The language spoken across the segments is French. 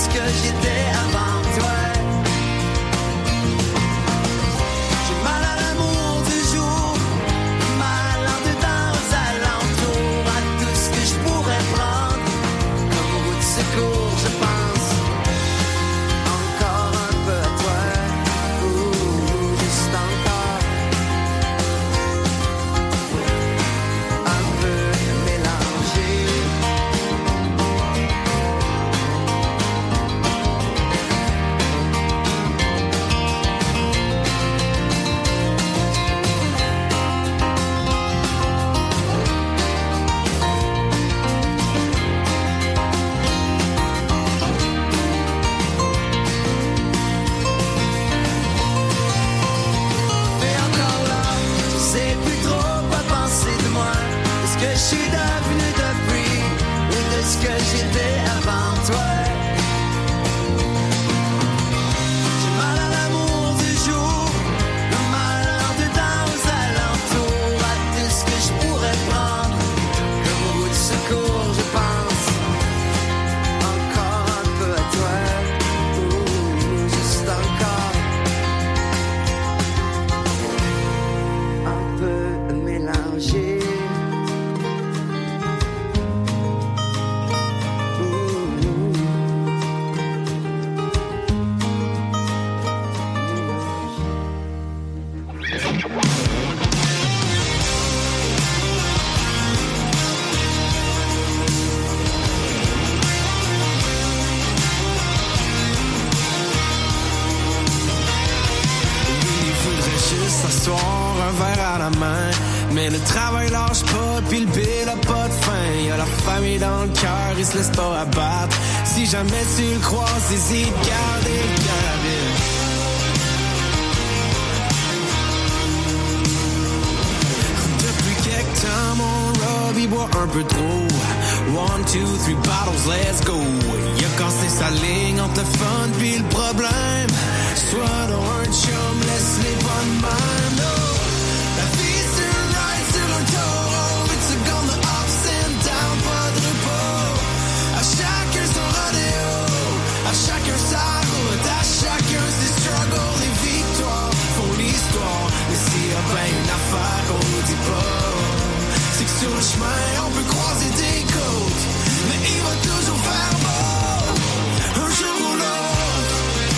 que j'étais avant toi. J'ai mal à l'amour du jour, mal en dedans aux alentours, à tout ce que je pourrais prendre comme route de secours, je pense encore un peu à toi, juste encore un peu mélangé. Mais encore là, je sais plus trop quoi penser de moi, de ce que je suis devenu depuis, ou de ce que j'étais avant toi. J'ai mal à l'amour du jour, le mal en dedans aux alentours, à tout ce que je pourrais prendre comme route de secours, je pense encore un peu à toi, juste encore un peu mélangé. Il faudrait juste s'asseoir, un verre à la main. Mais le travail lâche pas, pis le bill a pas de fin. Y'a la famille dans le cœur, il se laisse pas abattre. Si jamais tu le croises, hésite, garder le cœur à ville. Depuis quelque temps, mon Robbie boit un peu trop. 1, 2, 3 bottles, let's go. Il a cassé sa ligne entre le fun pis le problème. Soit dans un chum, laisse les bonnes mains. No. La vie c'est un ride sur un taureau. It's a gun, the ups and down, pas de repos. À chacun son rodéo, à chacun sa route, à chacun ses struggles, les victoires font l'histoire. Mais s'il y a bien une affaire qu'on nous dit pas, c'est que sur le chemin on peut croiser des côtes, mais il va toujours faire beau, un jour ou l'autre.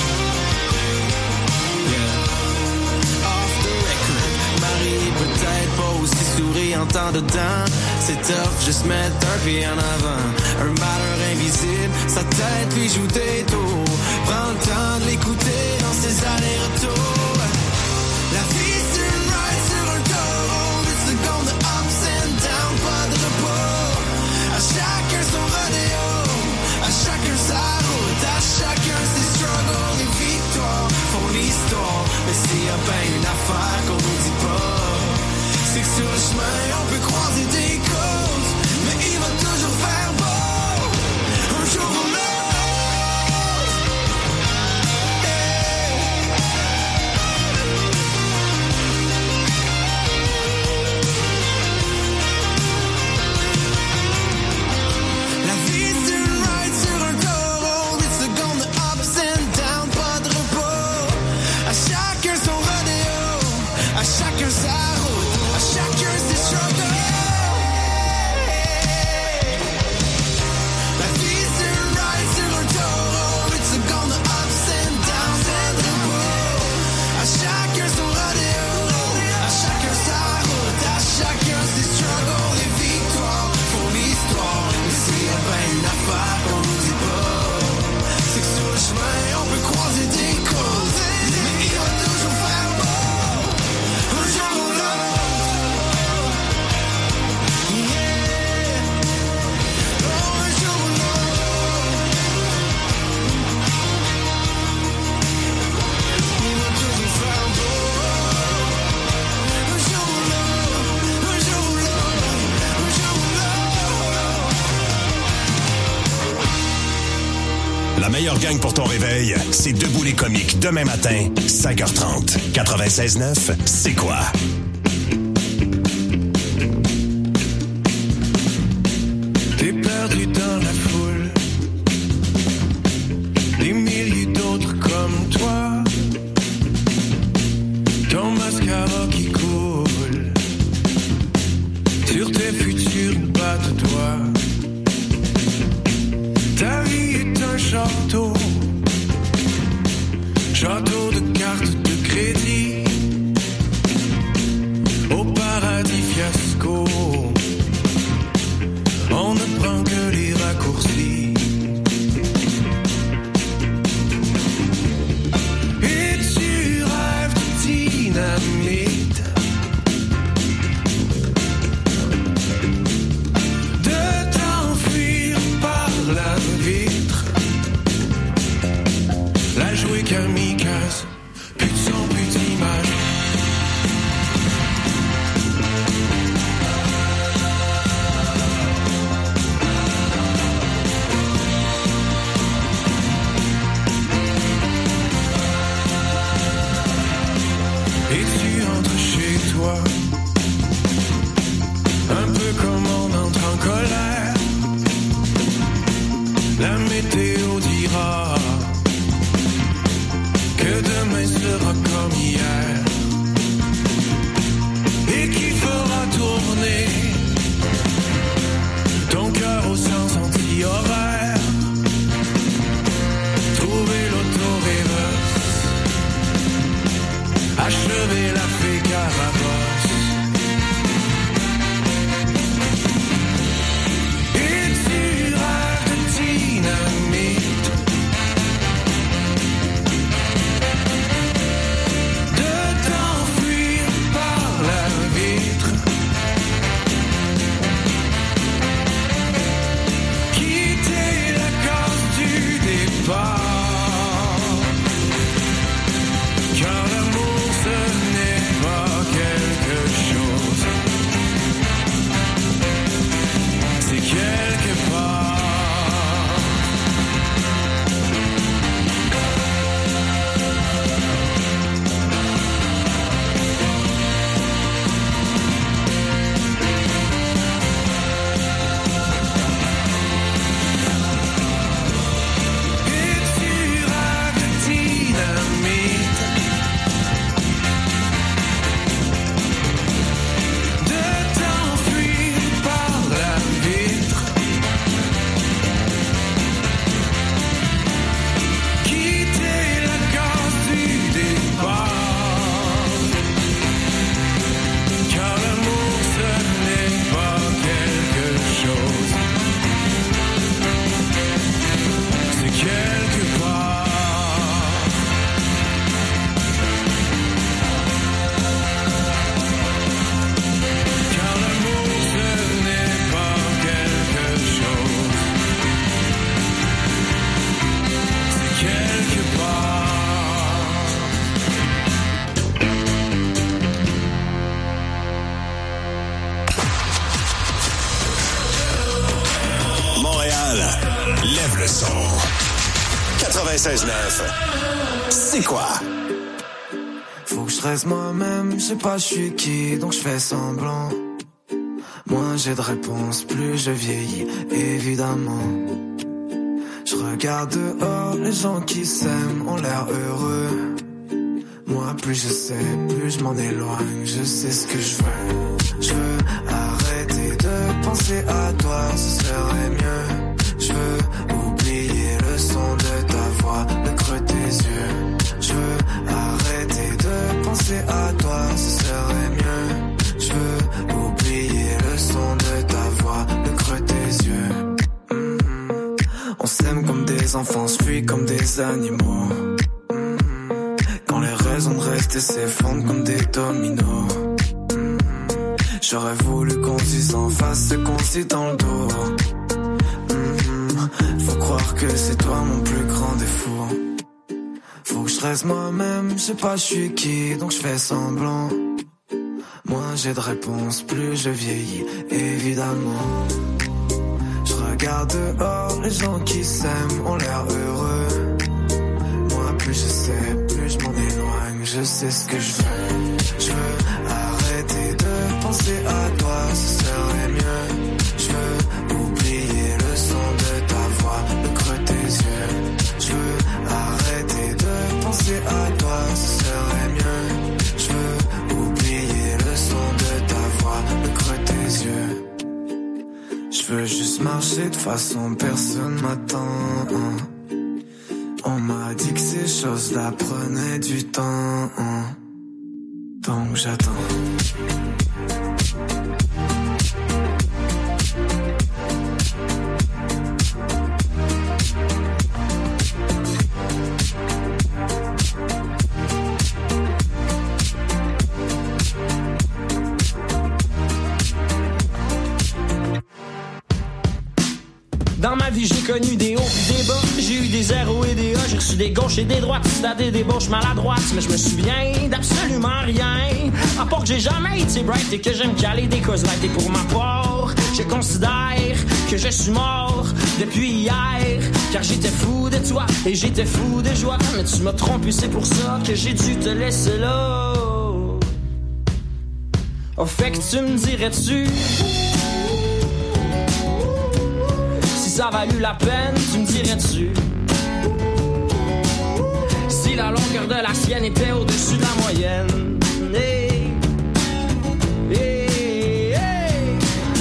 Yeah. Off the record, Marie peut-être pas aussi souriante en dedans. C'est tough, juste mettre un pied en avant. Un malheur invisible, sa tête lui joue des tours. Prends le temps de l'écouter dans ses allers-retours. La vie c'est une ride sur un taureau. It's the gun, the ups and down, pas de repos. À chacun son rodéo, à chacun sa route, à chacun ses struggles, les victoires font l'histoire. Mais s'il y a bien une affaire qu'on nous dit pas, c'est que sur le chemin on peut croiser des côtes, mais il va toujours faire beau, un jour ou l'autre. La vie c'est une ride sur un taureau. It's a gun, the ups and down, pas de repos. À chacun son rodéo, à chacun sa route, à chacun ses struggles. La vie c'est une ride sur un taureau. It's a gun, the ups and down, pas de repos. À chacun son rodéo, à chacun sa route, à chacun ses struggles, les victoires font l'histoire. Mais s'il y a bien une affaire qu'on nous dit pas, c'est que sur le chemin on peut croiser des côtes, mais il va toujours faire beau, un jour ou l'autre. Yeah. Oh, un jour ou l'autre. Il va toujours faire beau, un jour ou l'autre, un jour ou l'autre, un jour ou l'autre. La meilleure gang pour ton réveil, c'est Debout les comiques demain matin, 5h30. 96.9, c'est quoi? T'es perdu dans la foule. château, château de cartes de crédit, au paradis fiasco, on ne prend que les raccourcis. Et tu rêves de dynamite, de t'enfuir par la vitre, la jouer kamikaze, plus de son, plus d'image. Et tu entres chez toi, un peu comme on entre en colère. La météo dira que demain sera comme hier, et qu'il fera tourner ton cœur au sens anti-horaire. Trouver l'auto-reverse, achever la fée Carabosse. Et tu rêves de dynamite, de t'enfuir par la vitre, quitter la case du départ, car l'amour ce n'est pas quelque chose, c'est quelque part. Et tu rêves de dynamite, de t'enfuir par la vitre, quitter la case du départ, car l'amour ce n'est pas quelque chose, c'est quelque part. Car l'amour ce n'est pas quelque chose, c'est quelque part. Montréal, lève le son. 96.9. C'est quoi? Faut que je reste moi-même, je sais pas je suis qui, donc je fais semblant. Moins j'ai de réponses, plus je vieillis, évidemment. Je regarde dehors, les gens qui s'aiment ont l'air heureux. Moi plus je sais, plus je m'en éloigne, je sais ce que je veux. Je veux arrêter de penser à toi, ce serait mieux. Je veux oublier le son de ta voix, le creux de tes yeux. Je veux arrêter de penser à toi, ce serait mieux. Je veux oublier le son de ta voix, le creux de tes yeux. On s'aime comme des enfants, se fuit comme des animaux. Quand les raisons de rester s'effondrent comme des dominos. J'aurais voulu qu'on se dise en face ce qu'on se dit dans le dos. Faut croire que c'est toi mon plus grand défaut. Faut que je reste moi-même, je sais pas je suis qui, donc je fais semblant. Moins j'ai de réponses, plus je vieillis, évidemment. Je regarde dehors, les gens qui s'aiment ont l'air heureux. Moi plus je sais, plus je m'en éloigne, je sais ce que je veux. Je veux arrêter de penser à toi, ce serait mieux. Je veux oublier le son de ta voix, le creux de tes yeux. Je veux arrêter de penser à toi, ce serait mieux. Je veux oublier le son de ta voix, le creux de tes yeux. Je veux juste marcher de façon personne m'attend. les choses là prenaient du temps, donc j'attends. Dans ma vie, j'ai connu des hauts pis des bas. J'ai eu des zéros et des A. J'ai reçu des gauches et des droites. C'était des débauches maladroites. Mais je me souviens d'absolument rien. À part que j'ai jamais été bright et que j'aime caler des causes light. Et pour ma part, je considère que je suis mort depuis hier. Car j'étais fou de toi et j'étais fou de joie. Mais tu m'as trompé, c'est pour ça que j'ai dû te laisser là. Oh, fait que tu me dirais-tu si ça valut la peine, tu me dirais-tu si la longueur de la sienne était au-dessus de la moyenne? Hey, hey, hey.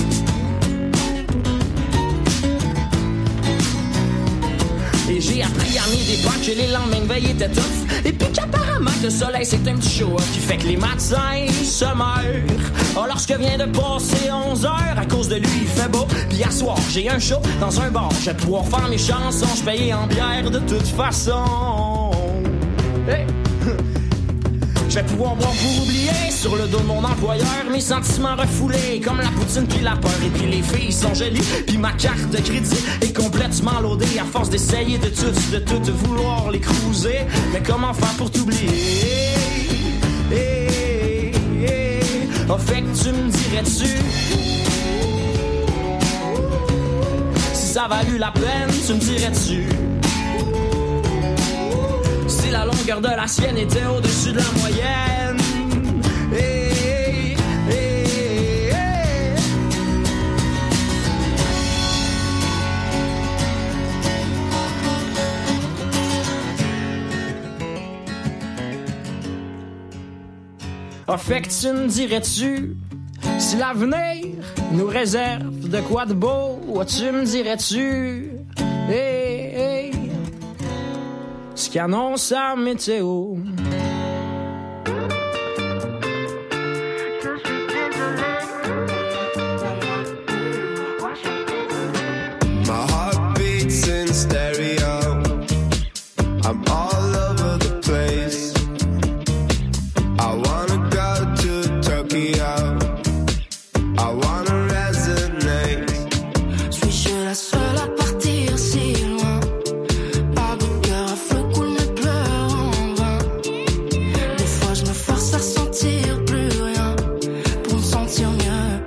Et j'ai appris à mes dépens que les lendemains de veille étaient tough. Et puis qu'apparemment que le soleil c'est un petit show qui fait que les matins se meurent. Oh, lorsque vient de passer 11 heures, à cause de lui il fait beau. Puis à soir j'ai un show dans un bar. Je vais pouvoir faire mes chansons, je paye en bière de toute façon. Hey. Je vais pouvoir boire pour oublier sur le dos de mon employeur mes sentiments refoulés comme la poutine puis la peur. Et puis les filles sont jolies puis ma carte de crédit est complètement loadée à force d'essayer de tout vouloir les cruiser. Mais comment faire pour t'oublier? Hey, hey. Oh, fait que tu me dirais-tu si ça valut la peine, tu me dirais-tu si la longueur de la sienne était au-dessus de la moyenne? Hey, hey, hey. Oh, fait que tu me dirais-tu si l'avenir nous réserve de quoi de beau? Oh, tu me dirais-tu hey, hey, ce qu'annonce la météo? My heart beats in stereo. I'm all over the place. I wanna go to Tokyo. I wanna resonate. Suis-je la seule à partir si loin? Pas de cœur à feu coule mes pleurs en vain. Des fois je me force à ressentir plus rien pour me sentir mieux.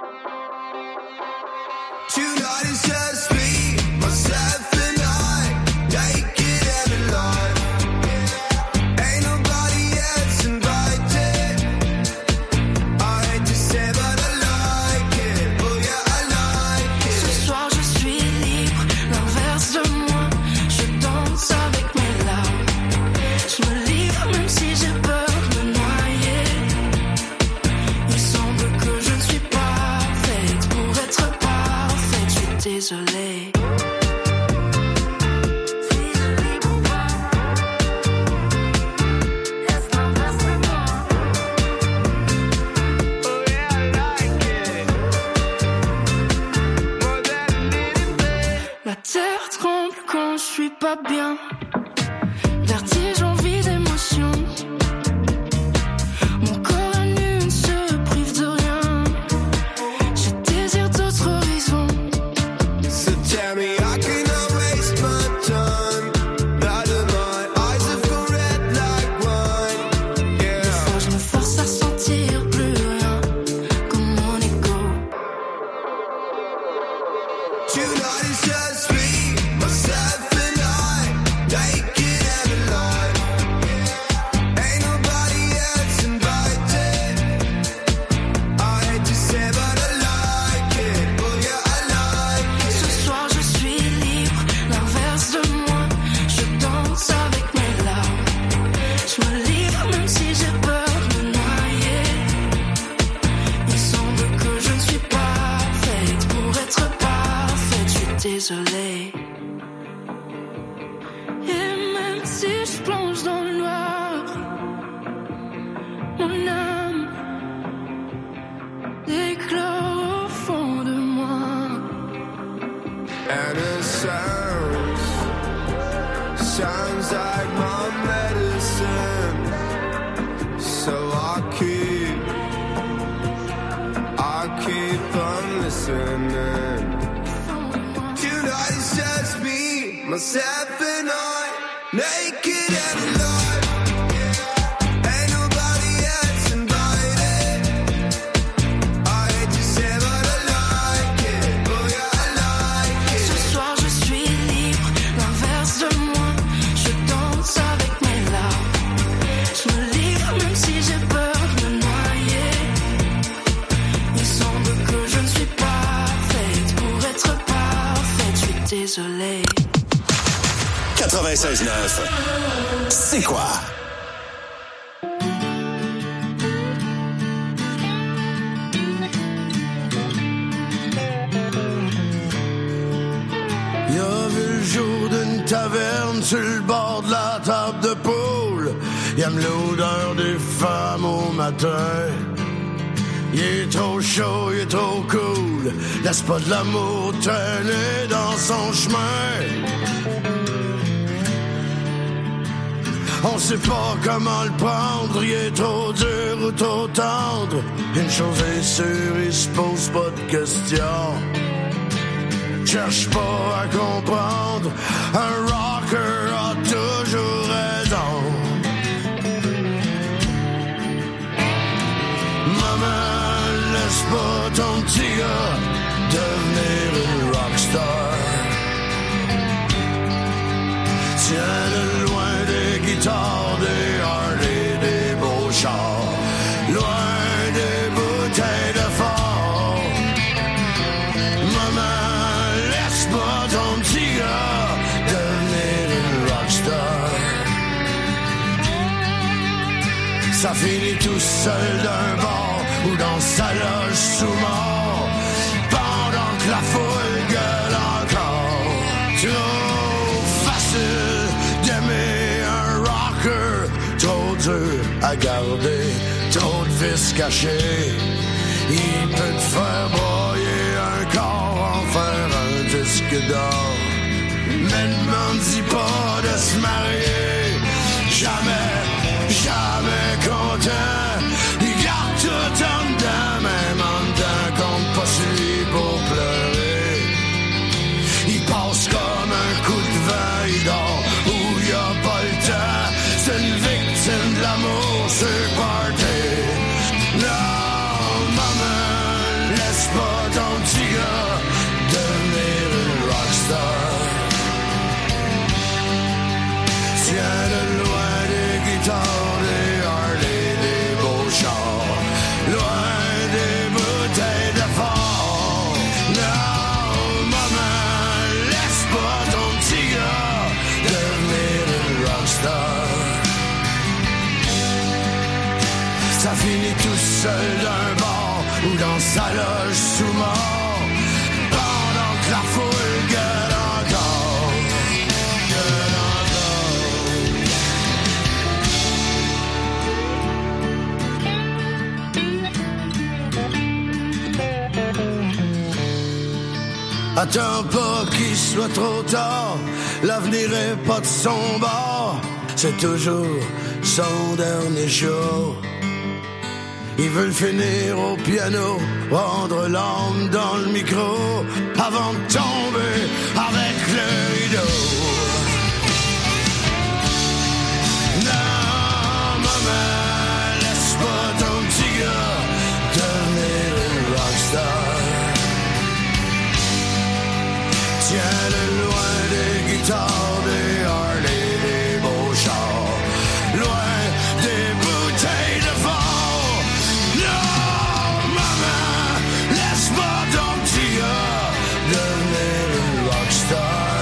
Tonight is just me, myself and I, naked and alive. Ain't nobody else invited. I hate to say but I like it. Oh yeah, I like Ce it. soir je suis libre, l'inverse de moi. Je danse avec mes larmes. Je me livre même si j'ai peur de me noyer. Il semble que je ne suis pas faite pour être parfaite. Je suis désolée. Suis-je libre ou pas? Est-ce l'inverse de moi? Oh yeah, I like it. More than anything. La terre tremble quand je suis pas bien. Vertige, envie d'émotion. Mon corps à nu ne se prive de rien. Je désire d'autres horizons. So tell me I cannot waste my time. Now that my eyes have gone red like wine. Des Yeah. fois je me force à ressentir plus rien comme mon ego. Tonight is just me, myself and I, naked and alive. si je plonge dans le noir. Mon âme éclore au fond de moi. And it sounds like my medicine. So I keep on listening. Tonight it's just me, myself and I, naked and alive. Ain't nobody else invited. I hate to say but I like it. Oh yeah, I like it. Ce soir je suis libre, l'inverse de moi. Je danse avec mes larmes. Je me livre même si j'ai peur de me noyer. Il semble que je ne suis pas faite pour être parfaite. Je suis désolée. 96.9. C'est quoi? Il a vu le jour d'une taverne sur le bord de la table de poule. Il aime l'odeur des femmes au matin. Il est trop chaud, il est trop cool. Laisse pas de l'amour traîner dans son chemin. On sait pas comment le prendre, il est trop dur ou trop tendre. Une chose est sûre, il se pose pas de questions. Cherche pas à comprendre, un rocker a toujours raison. Maman, laisse pas ton petit gars devenir une rockstar. Tiens-le loin des guitares, des Harley, des beaux chars, loin des bouteilles de fort. Maman, laisse pas ton petit gars devenir une rockstar. Ça finit tout seul d'un bar ou dans sa loge sous mort, pendant que la foule gueule encore. Trop facile d'aimer un rocker, trop dur à garder, trop de vices cachés. Il peut te faire broyer un corps, en faire un disque d'or. Mais ne m'en dis pas de se marier, jamais content. Il garde tout en dedans, même en dedans, compte pas sur lui pour pleurer. Il passe comme un coup de vent, il dort où il y a pas le temps. C'est une victime de l'amour, c'est party. Non, maman, laisse pas ton petit gars devenir une rockstar. Tiens-le loin des guitares, des Harley, des beaux chars, loin des bouteilles de fort. Non, maman, laisse pas ton petit gars devenir une rockstar. Ça finit tout seul d'un bar ou dans sa loge sous mort, pendant que la foule gueule encore. Gueule encore. Attends pas qu'il soit trop tard, l'avenir est pas de son bord. C'est toujours son dernier show. Ils veulent finir au piano, rendre l'âme dans le micro, avant de tomber avec le rideau. Non, maman, laisse pas ton petit gars devenir une rockstar. Tiens-le loin des guitares, des Harley, des beaux chars, loin des bouteilles de fort. Non, maman, laisse pas ton petit gars devenir une rockstar.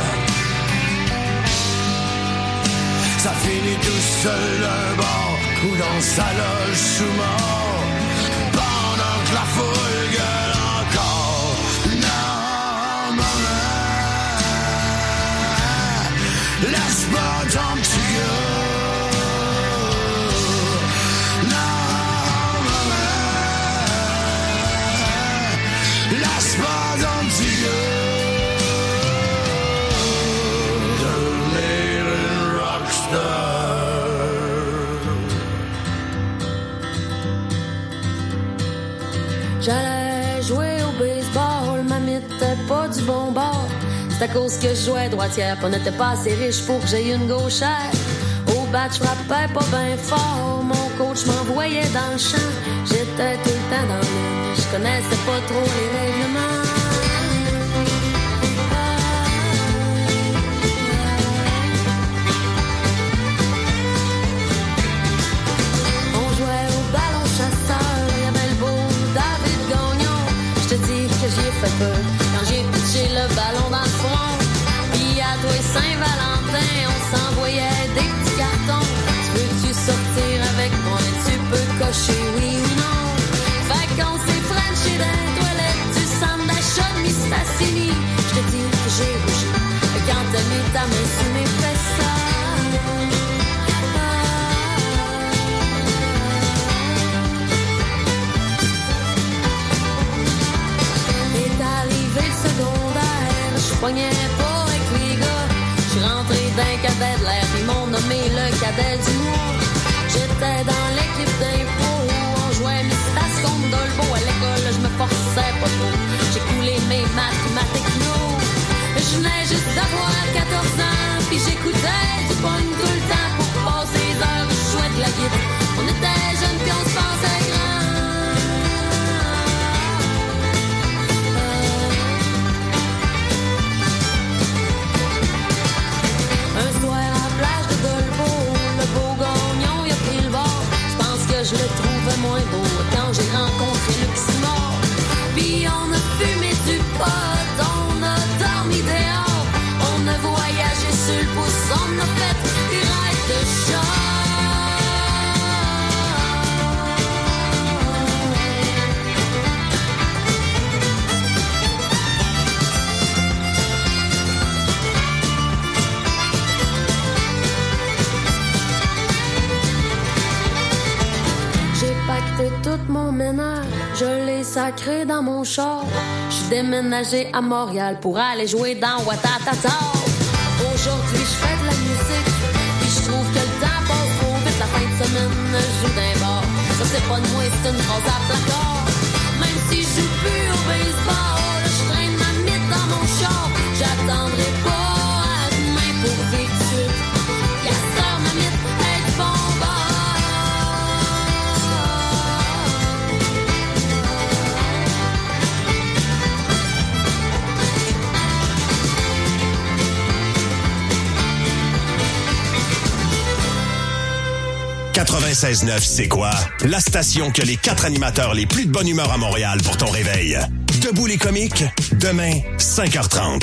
Ça finit tout seul d'un bar ou dans sa loge sous mort, pendant que la foule gueule encore. Non, maman, laisse pas tant que laisse pas tant que the little rockstar. J'allais jouer au baseball, ma m'était pas du bon bord. C'est à cause que je jouais droitière, pis on n'était pas assez riche pour que j'aie une gauchère. Au bat, je frappais pas bien fort, mon coach m'envoyait dans le champ. J'étais tout le temps dans le, je connaissais pas trop les règlements. On jouait au ballon chasseur, y'avait le beau David Gagnon. Je te dis que j'y ai fait peur quand j'ai pitché le ballon dans le front. Pis à toi Saint-Valentin, on s'envoyait des petits cartons. Tu veux-tu sortir avec moi? Tu peux cocher oui ou non. Fait qu'on s'est frenché dans les toilettes du centre d'achat de Mistassini. Je te dis que j'ai rougi quand t'as mis ta main sous mes fesses. Est arrivé le secondaire, je pognais pas avec les gars. J'suis rentré d'un cadet de l'air, ils m'ont nommé le cadet du mois. J'étais dans l'équipe d'impro, on jouait Mistas contre Dolbo. À l'école, je me forçais pas trop, j'ai coulé mes maths, ma techno. Je venais juste d'avoir 14 ans, puis j'écoutais du pogne tout le temps pour passer les heures, je jouais de la guitare. On était jeunes puis on se pensait grand. Un soir à la plage de Dolbo, le beau gagnon il a pris le bord. Je pense que je le trouvais moins beau quand j'ai rencontré Luximore. Puis on a fumé du pot, on a dormi dehors, on a voyagé sur le pouce, on a fait des rêves de char. J'ai pacté tout mon ménage, je l'ai sacré dans mon char. J'suis déménagé à Montréal pour aller jouer dans Ouattatata. Aujourd'hui j'fais de la musique, puis j'trouve que le temps passe trop vite. La fin de semaine, je joue d'un bar. Ça c'est pas de moi, c'est une phrase à placard. Même si je joue plus au baseball, j'traîne ma mythe dans mon char. J'attendrai pas à demain pour vivre tout de suite. Y'a sœur ma mythe, est du bon bord. « 96.9, c'est quoi? La station qui a les 4 animateurs les plus de bonne humeur à Montréal pour ton réveil. Debout les comiques, demain, 5h30.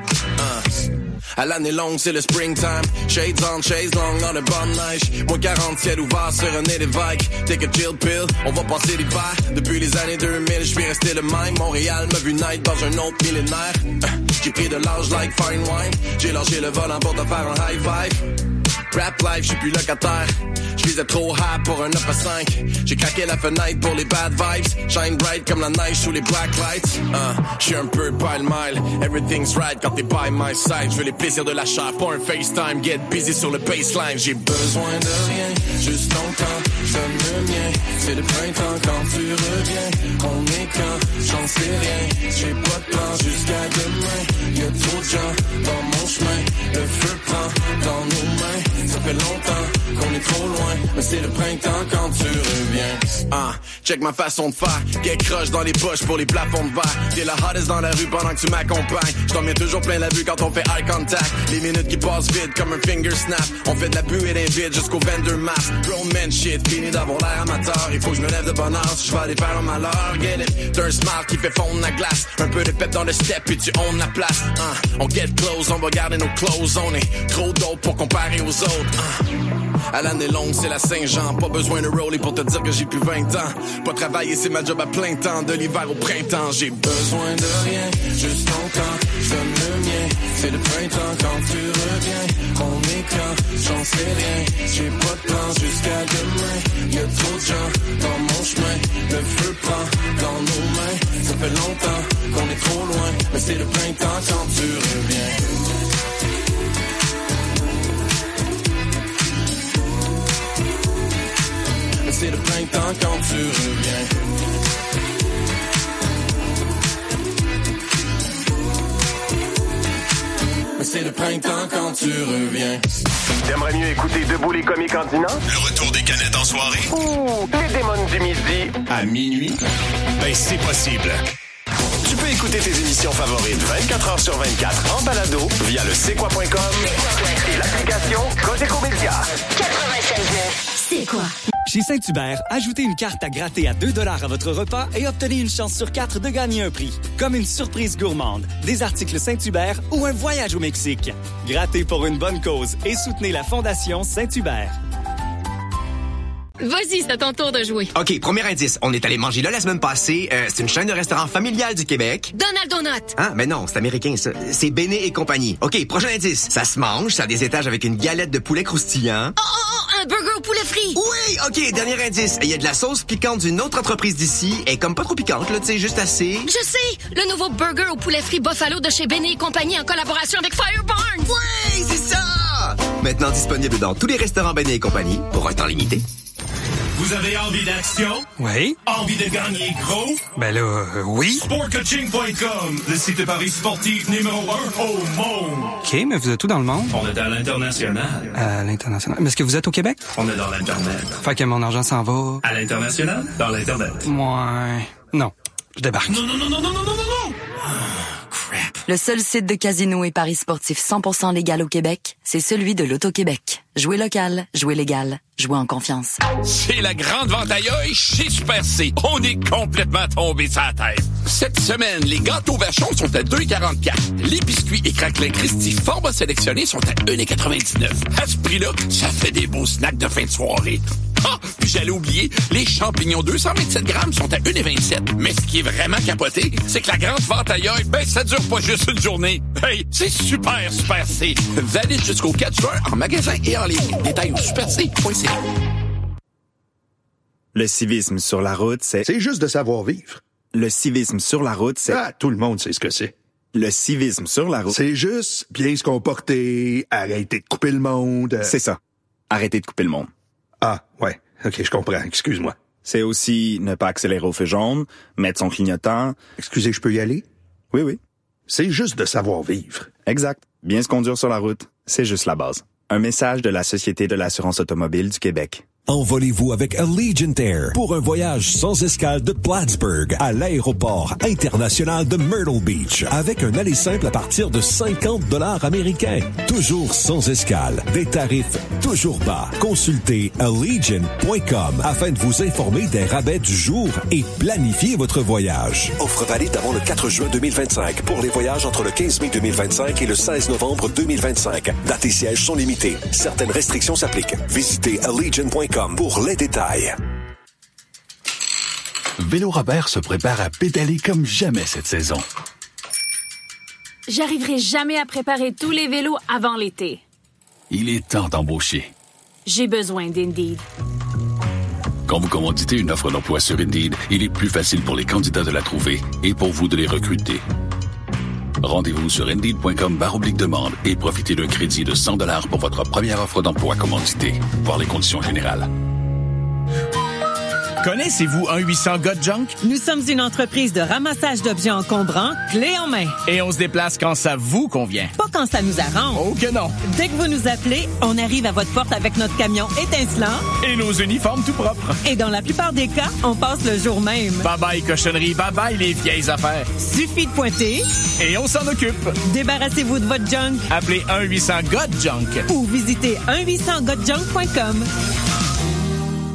À l'année longue, c'est le springtime. Shades on, chase long dans le bonne neige. Moins 40, ciel ouvert sur un nez d'évêque. Take a chill pill, on va passer l'hiver. Depuis les années 2000, je suis resté le même. Montréal m'a vu naître dans un autre millénaire. J'ai pris de l'âge like fine wine. J'ai lâché le volant pour te faire un high five. Rap life, j'suis plus locataire. J'visais trop high pour un 9 à 5. J'ai craqué la fenêtre pour les bad vibes. Shine bright comme la neige sous les black lights. J'suis un peu pile-mile. Everything's right quand t'es by my side. J'veux les plaisirs de la chair, pas un FaceTime. Get busy sur le baseline. J'ai besoin de rien, juste longtemps. J'aime le mien, c'est le printemps quand tu reviens. On est quand, j'en sais rien. J'ai pas de plan jusqu'à demain. Y'a trop de gens dans mon chemin. Le feu prend dans nos mains. Ça fait longtemps qu'on est trop loin, mais c'est le printemps quand tu reviens. Check ma façon de faire. Get croche dans les poches pour les plafonds de verre. T'es la hottest dans la rue pendant que tu m'accompagnes. J't'en mets toujours plein la vue quand on fait eye contact. Les minutes qui passent vite comme un finger snap. On fait de la buée d'un vide jusqu'au vendor mass. Grown man shit, fini d'avoir l'air amateur. Il faut que je me lève de bonne heure si je vais aller faire un malheur. Get it? T'as un smile qui fait fondre la glace. Un peu de pep dans le step et tu own la place. On get close, on va garder nos clothes. On est trop dope pour comparer aux autres. À l'année longue, c'est la Saint-Jean. Pas besoin de roller pour te dire que j'ai plus 20 ans. Pas travailler, c'est ma job à plein temps. De l'hiver au printemps, j'ai besoin de rien. Juste ton temps, je donne le mien. C'est le printemps quand tu reviens. On est quand, j'en sais rien. J'ai pas de plan jusqu'à demain. Y'a trop de gens dans mon chemin. Le feu prend dans nos mains. Ça fait longtemps qu'on est trop loin. Mais c'est le printemps quand tu reviens. C'est le printemps quand tu reviens. C'est le printemps quand tu reviens. T'aimerais mieux écouter Debout les comiques en dînant? Le retour des canettes en soirée? Ou les démons du midi à minuit? Ben, c'est possible. Tu peux écouter tes émissions favorites 24 heures sur 24 en balado via le c'est-quoi.com et l'application Cogeco Média. 96.9, c'est quoi? Chez Saint-Hubert, ajoutez une carte à gratter à 2 $ à votre repas et obtenez une chance sur 4 de gagner un prix. Comme une surprise gourmande, des articles Saint-Hubert ou un voyage au Mexique. Grattez pour une bonne cause et soutenez la Fondation Saint-Hubert. Vas-y, c'est à ton tour de jouer. OK, premier indice. On est allé manger là la semaine passée. C'est une chaîne de restaurants familiale du Québec. Donald Donut. Ah, mais non, c'est américain, ça. C'est Béné et compagnie. OK, prochain indice. Ça se mange, ça a des étages avec une galette de poulet croustillant. Oh, un burger au poulet frit. Oui, OK, dernier indice. Il y a de la sauce piquante d'une autre entreprise d'ici. Elle est comme pas trop piquante, là, tu sais, juste assez. Je sais, le nouveau burger au poulet frit Buffalo de chez Béné et compagnie en collaboration avec Firebarn. Oui, c'est ça! Maintenant disponible dans tous les restaurants Béné et compagnie pour un temps limité. Vous avez envie d'action? Oui. Envie de gagner gros? Ben là, oui. Sportcoaching.com, le site de paris sportif numéro 1 au monde. OK, mais vous êtes où dans le monde? On est à l'international. À l'international. Mais est-ce que vous êtes au Québec? On est dans l'Internet. Fait que mon argent s'en va. À l'international? Dans l'Internet. Ouais. Non. Je débarque. Non. Le seul site de casino et paris sportifs 100% légal au Québec, c'est celui de l'Auto-Québec. Jouez local, jouez légal, jouez en confiance. C'est la grande vente aïe chez Super C. On est complètement tombé sur la tête. Cette semaine, les gâteaux vachons sont à 2,44. Les biscuits et craquelins Christy fort bas sélectionnés sont à 1,99. À ce prix-là, ça fait des beaux snacks de fin de soirée. Ah! Puis j'allais oublier, les champignons 227 grammes sont à 1,27. Mais ce qui est vraiment capoté, c'est que la grande vente aïe, ben ça dure pas juste une journée. Hey, c'est Super C. Valide jusqu'au 4 juin en magasin et en ligne. Détails au superc.ca. Le civisme sur la route, c'est... C'est juste de savoir vivre. Le civisme sur la route, c'est... Ah, tout le monde sait ce que c'est. Le civisme sur la route... C'est juste bien se comporter, arrêter de couper le monde... C'est ça. Arrêter de couper le monde. Ah, ouais. OK, je comprends. Excuse-moi. C'est aussi ne pas accélérer au feu jaune, mettre son clignotant... Excusez, je peux y aller? Oui. C'est juste de savoir vivre. Exact. Bien se conduire sur la route, c'est juste la base. Un message de la Société de l'assurance automobile du Québec. Envolez-vous avec Allegiant Air pour un voyage sans escale de Plattsburgh à l'aéroport international de Myrtle Beach avec un aller simple à partir de 50 $ américains. Toujours sans escale. Des tarifs toujours bas. Consultez Allegiant.com afin de vous informer des rabais du jour et planifier votre voyage. Offre valide avant le 4 juin 2025 pour les voyages entre le 15 mai 2025 et le 16 novembre 2025. Dates et sièges sont limités. Certaines restrictions s'appliquent. Visitez Allegiant.com pour les détails. Vélo Robert se prépare à pédaler comme jamais cette saison. J'arriverai jamais à préparer tous les vélos avant l'été. Il est temps d'embaucher. J'ai besoin d'Indeed. Quand vous commanditez une offre d'emploi sur Indeed, il est plus facile pour les candidats de la trouver et pour vous de les recruter. Rendez-vous sur Indeed.com/demande et profitez d'un crédit de 100 $ pour votre première offre d'emploi commanditée. Voir les conditions générales. Connaissez-vous 1-800-GOT-JUNK? Nous sommes une entreprise de ramassage d'objets encombrants, clés en main. Et on se déplace quand ça vous convient. Pas quand ça nous arrange. Oh que non! Dès que vous nous appelez, on arrive à votre porte avec notre camion étincelant. Et nos uniformes tout propres. Et dans la plupart des cas, on passe le jour même. Bye-bye cochonnerie, bye-bye les vieilles affaires. Suffit de pointer. Et on s'en occupe. Débarrassez-vous de votre junk. Appelez 1-800-GOT-JUNK. Ou visitez 1-800-GOTJUNK.com.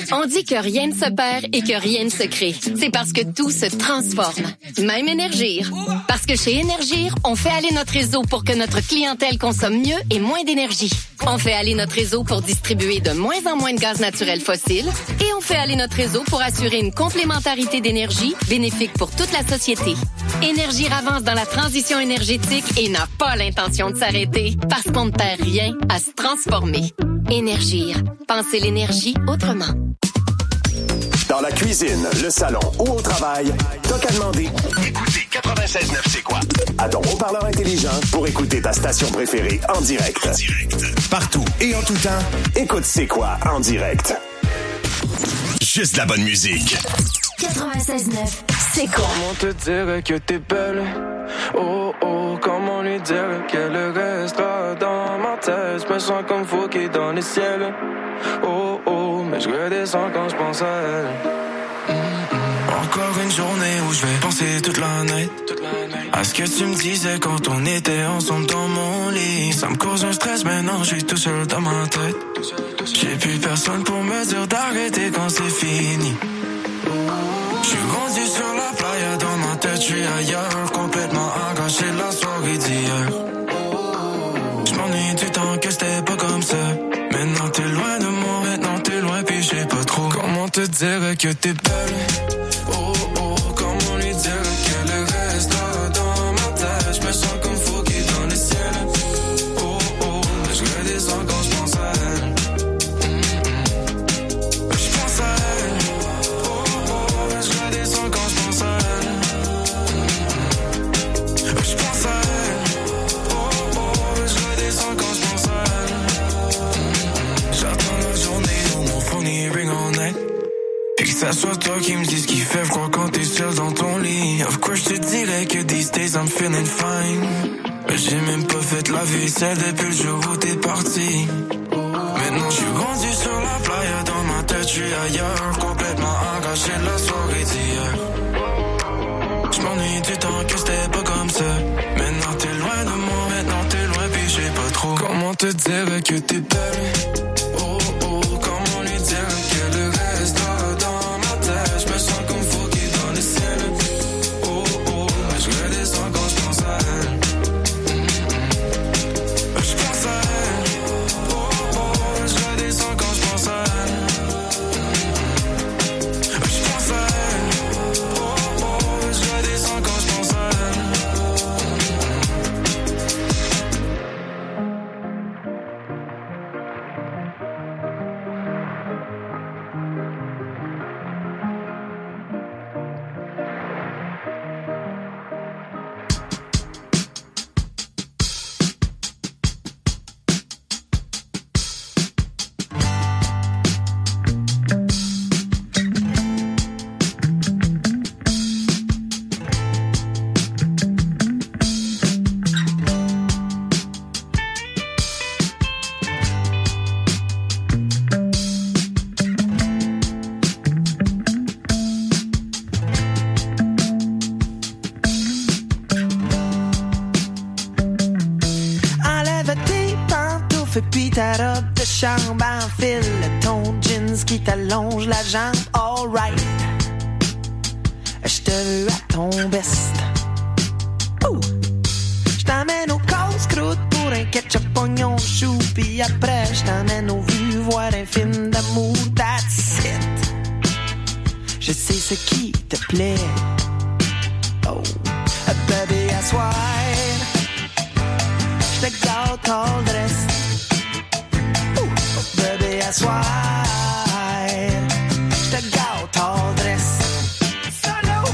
On dit que rien ne se perd et que rien ne se crée. C'est parce que tout se transforme. Même Énergir. Parce que chez Énergir, on fait aller notre réseau pour que notre clientèle consomme mieux et moins d'énergie. On fait aller notre réseau pour distribuer de moins en moins de gaz naturel fossile. Et on fait aller notre réseau pour assurer une complémentarité d'énergie bénéfique pour toute la société. Énergir avance dans la transition énergétique et n'a pas l'intention de s'arrêter parce qu'on ne perd rien à se transformer. Énergir. Pensez l'énergie autrement. Dans la cuisine, le salon ou au travail, t'as qu'à demander. Écoutez 96.9 c'est quoi? À ton haut-parleur intelligent pour écouter ta station préférée en direct. Partout et en tout temps, écoute C'est quoi en direct. Juste la bonne musique. 96.9 c'est quoi? Comment te dire que t'es belle? Oh oh, comment lui dire qu'elle restera dans ma tête? Je me sens comme Fouquet dans le ciel. Oh oh, mais je redescends quand je pense à elle. Encore une journée où je vais penser toute la nuit à ce que tu me disais quand on était ensemble dans mon lit. Ça me cause un stress, maintenant je suis tout seul dans ma tête. J'ai plus personne pour me dire d'arrêter quand c'est fini. Je suis rendu sur la playa, dans ma tête je suis ailleurs, complètement engagé de la soirée d'hier. Je m'ennuie du temps que c'était pas comme ça. Maintenant t'es loin de moi, maintenant t'es loin puis je sais pas trop comment te dire que t'es belle. Oh oh, comment lui dire qu'elle restera dans ma tête. Je me sens comme Fouquet dans le ciel. Oh oh, je redescends quand je pense à elle. Je pense à elle. Oh oh, je redescends quand je pense à elle. Je pense à elle. Oh oh, je redescends quand je pense à elle. J'attends la journée où mon phone y ring all night. Et que ça soit toi qui me dise qu'il fait froid quand t'es seul dans ton lit. Of course je te dirais que these days I'm feeling fine. Mais j'ai même pas fait la vaisselle depuis le jour où t'es parti. Maintenant je suis rendu sur la playa, dans ma tête je suis ailleurs, complètement engagé de la soirée d'hier. Je m'ennuie du temps que c'était pas comme ça. Maintenant t'es loin de moi, maintenant t'es loin puis je sais pas trop comment te dire que t'es belle. Oh oh, comment lui dire qu'elle restera dans ma tête. Je me sens comme Fouquet dans le ciel. Oh oh, je redescends quand je pense à elle. Je pense à elle. Oh oh, je redescends quand je pense à elle. Je pense à elle. Oh oh, je redescends quand je pense à elle. Puis ta robe de chambre en fil, ton jeans qui t'allonge la jambe, alright. Je te veux à ton best. Je t'emmène au casse-croûte pour un ketchup oignon chou, puis après je t'emmène aux vues voir un film d'amour, that's it. Je sais ce qui te plaît. Oh, baby, I swear, je te gâte all the rest. Baby, I swear, je te gâte all the rest. Solo.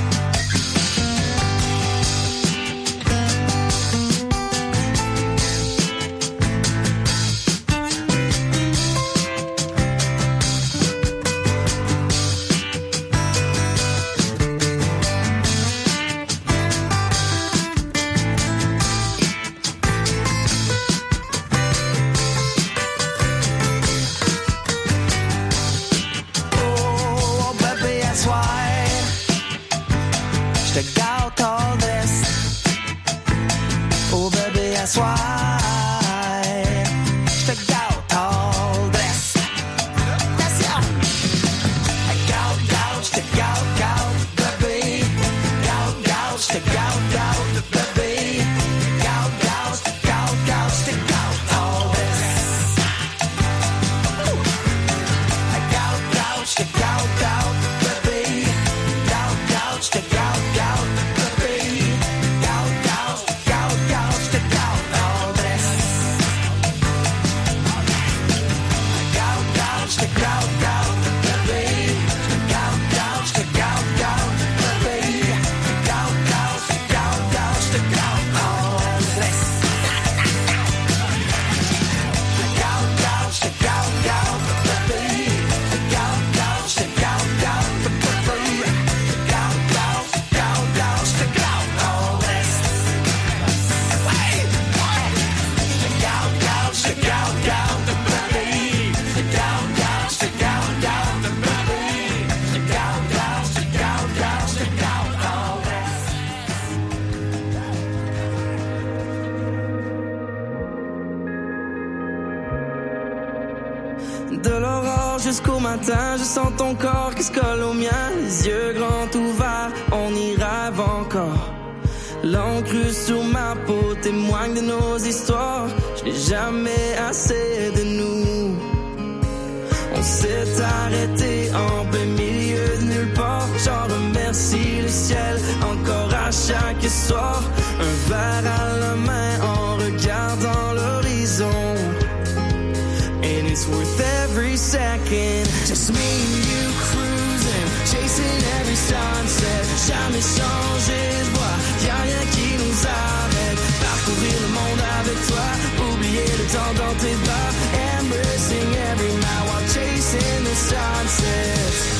De l'aurore jusqu'au matin, je sens ton corps qui se colle au mien. Les yeux grands ouverts, on y rêve encore. L'encre sur ma peau témoigne de nos histoires. Je n'ai jamais assez de nous. On s'est arrêté en plein milieu de nulle part. J'en remercie le ciel encore à chaque soir. Un verre à la main en regardant l'horizon. And it's worth every second. Just me and you cruising, chasing every sunset. Jamais changé de voie, y'a rien qui nous arrête. Parcourir le monde avec toi, oublier le temps dans tes bras. Embracing every mile while chasing the sunset.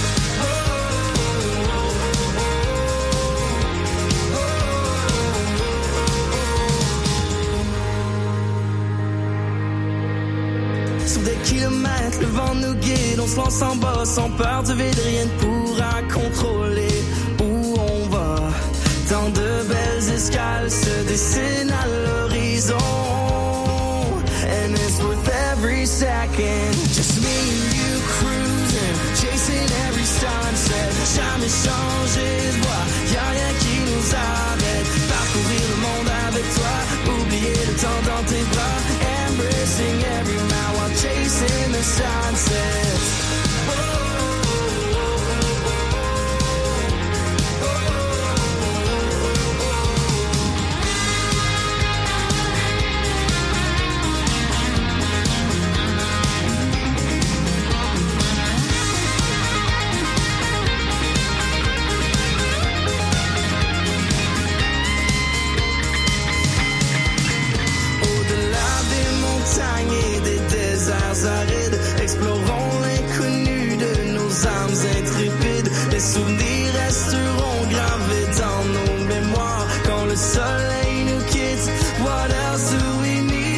Sur des kilomètres, le vent nous guide. On se lance en bas sans peur du vide. Rien ne pourra contrôler où on va. Tant de belles escales se dessinent à l'horizon. And it's worth every second. Just me and you cruising, chasing every sunset. Jamais changé de voie, y'a rien qui nous arrête. Parcourir le monde avec toi, oublier le temps dans tes bras. Embracing every mile while chasing the sunset. Et des déserts arides, explorons l'inconnu de nos âmes intrépides. Les souvenirs resteront gravés dans nos mémoires quand le soleil nous quitte. What else do we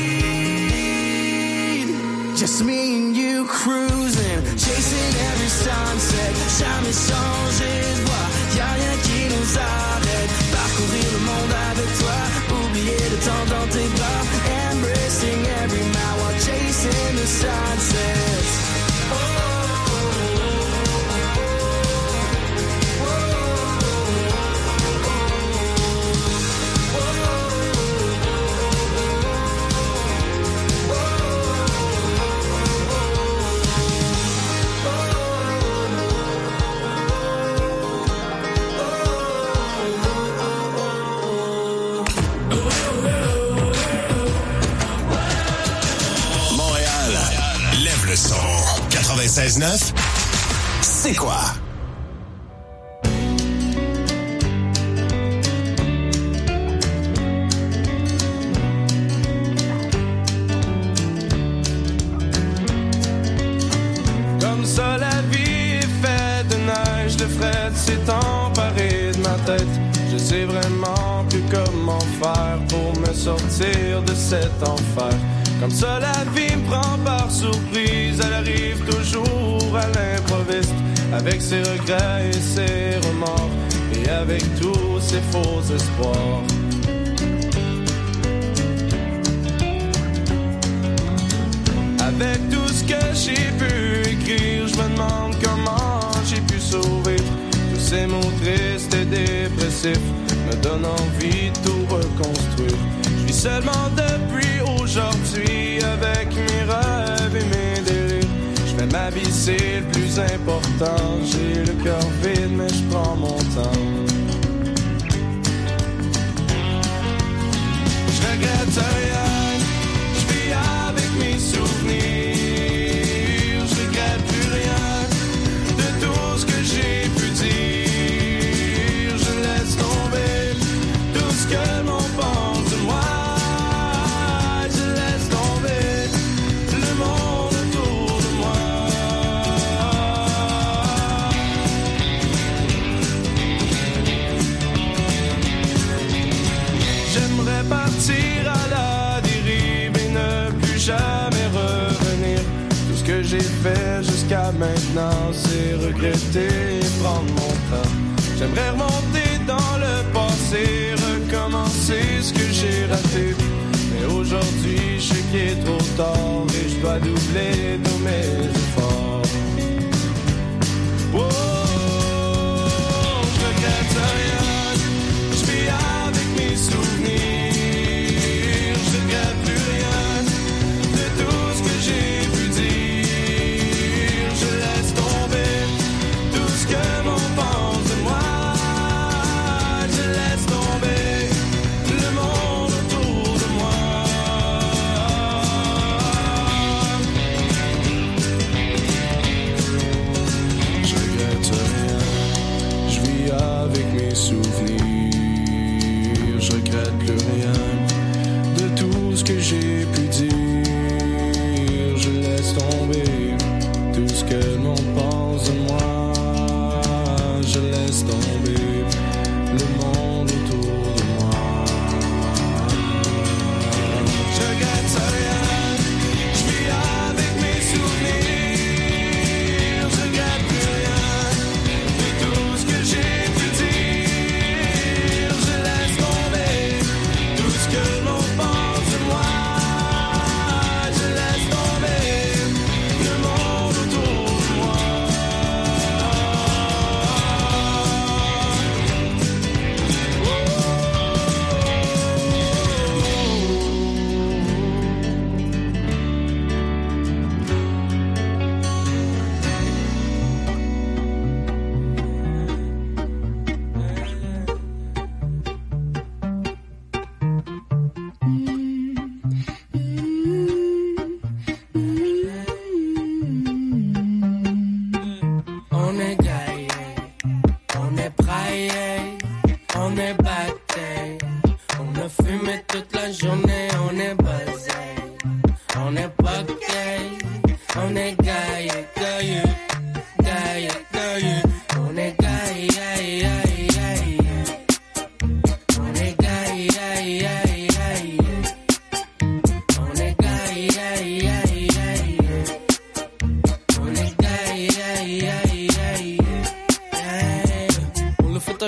need? Just me and you cruising, chasing every sunset. Jamais changé de voie, y'a rien qui nous arrête. Parcourir le monde avec toi, oublier le temps dans tes bras. Embracing every mile while chasing the sunset. Le son 96.9, c'est quoi? Comme ça la vie est faite de neige, le fret s'est emparé de ma tête. Je sais vraiment plus comment faire pour me sortir de cet enfer. Comme ça la vie me prend par surprise, elle arrive toujours à l'improviste, avec ses regrets et ses remords, et avec tous ses faux espoirs. Avec tout ce que j'ai pu écrire, je me demande comment j'ai pu sauver tous ces mots tristes et dépressifs, me donnent envie de tout reconstruire. Je vis seulement depuis aujourd'hui avec mes rêves et mes délires. Je fais ma vie, c'est le plus important. J'ai le cœur vide, mais je prends mon temps. Je regrette rien, je vis avec mes souvenirs. Je regrette plus rien de tout ce que j'ai pu dire. Je laisse tomber tout ce que l'on pense de moi. Partir à la dérive et ne plus jamais revenir. Tout ce que j'ai fait jusqu'à maintenant, c'est regretter et prendre mon temps. J'aimerais remonter dans le passé, recommencer ce que j'ai raté. Mais aujourd'hui, je sais qu'il est trop tard et je dois doubler tous mes efforts.